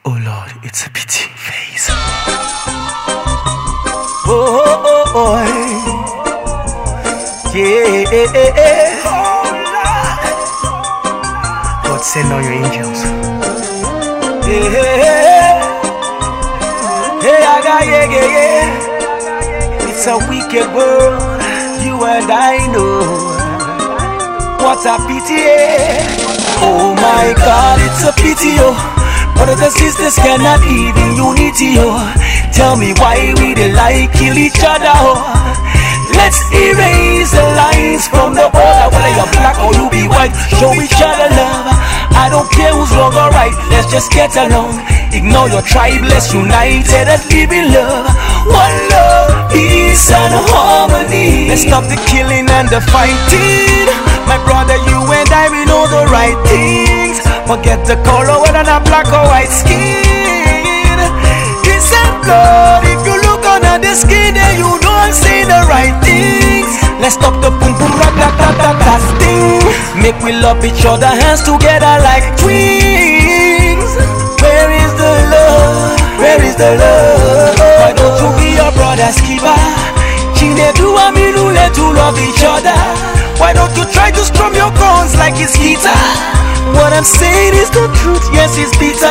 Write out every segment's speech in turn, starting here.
Oh Lord, it's a pity face. Oh, yeah. God send all your angels. Yeah. It's a wicked world, you and I know. What a pity. Oh my God, it's a pity, oh. Brothers and sisters cannot live in unity, oh. Tell me why we dey like kill each other, oh. Let's erase the lines from the border. Whether you're black or you be white, show each other love. I don't care who's wrong or right, let's just get along. Ignore your tribe, let's unite and live in love. One love, peace and harmony. Let's stop the killing and the fighting. My brother, you and I, we know the right things. Forget the color, whether not black or white skin. It's a blood, if you look under the skin, then you don't say the right things. Let's stop the boom boom rock that thing. Make we love each other, hands together like twins. Where is the love? Where is the love? Why don't you be your brother's keeper? Chinedu and Milule to love each other. Why don't you try to strum your guns like it's guitar? What I'm saying is the truth, yes it's bitter.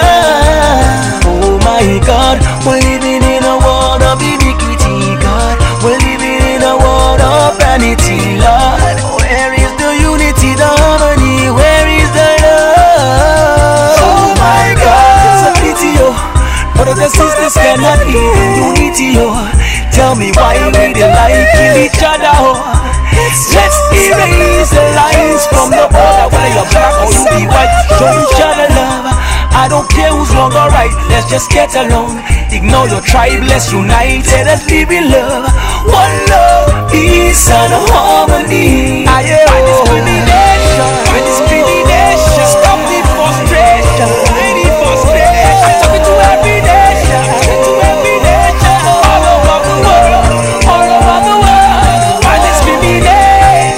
Oh my God, we're living in a world of iniquity, God. We're living in a world of vanity, Lord. Where is the unity, the harmony? Where is the love? Oh my God, it's a pity, oh. Brothers and sisters cannot live in unity, oh. Tell me why we dey like kill each other, oh. Let's erase the lines from the border. Whether you're black or you be white, show each other love. I don't care who's wrong or right, let's just get along. Ignore your tribe, let's unite and let's live in love. One love, peace and harmony. By discrimination, stop the frustration. I'm talking to every nation, all over the world, all over the world. By discrimination,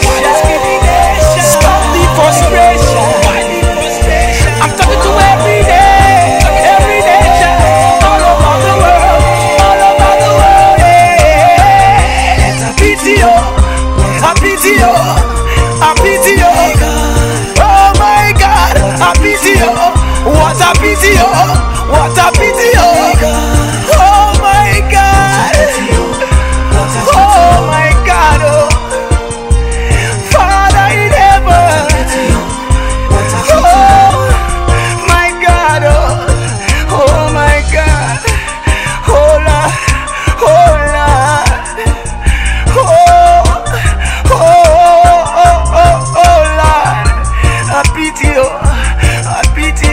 stop the frustration. I'm talking to every nation, all over the world, all over the world. Yeah. It's a pity, oh, a pity, oh, a pity, oh. Oh my God, a pity, oh. What a pity, oh, what a pity, oh. Oh my God, oh my God, oh. Father in heaven, oh my God, oh my God, oh Lord, oh Lord, a pity, a pity,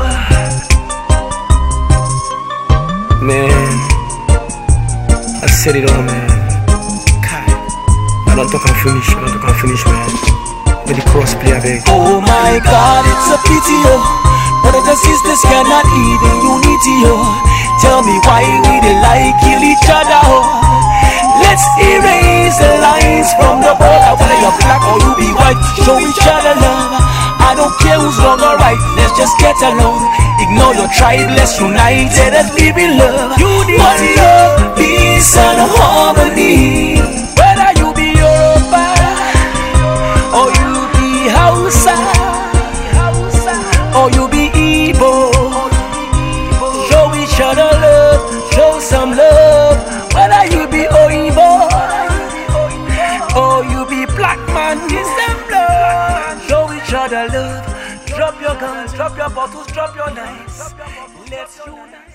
man. I said it all, man. I don't talk and finish, man. With the cross play avec. Oh my God, it's a pity, oh. Brothers and sisters cannot live in unity, oh. Tell me why we dey like kill each other, oh. Let's erase the lines from the border. Whether you're black or you be white, show each other love. I don't care who's wrong or right, let's just get along. Ignore your tribe, let's unite and let's live in love. One love, peace and harmony. Whether you be Yoruba or you be Hausa or you be Igbo, show each other love, show some love. Whether you be Oyibo or you be black man, show each other love. Drop your guns, drop your bottles, drop your knives. Let's unite.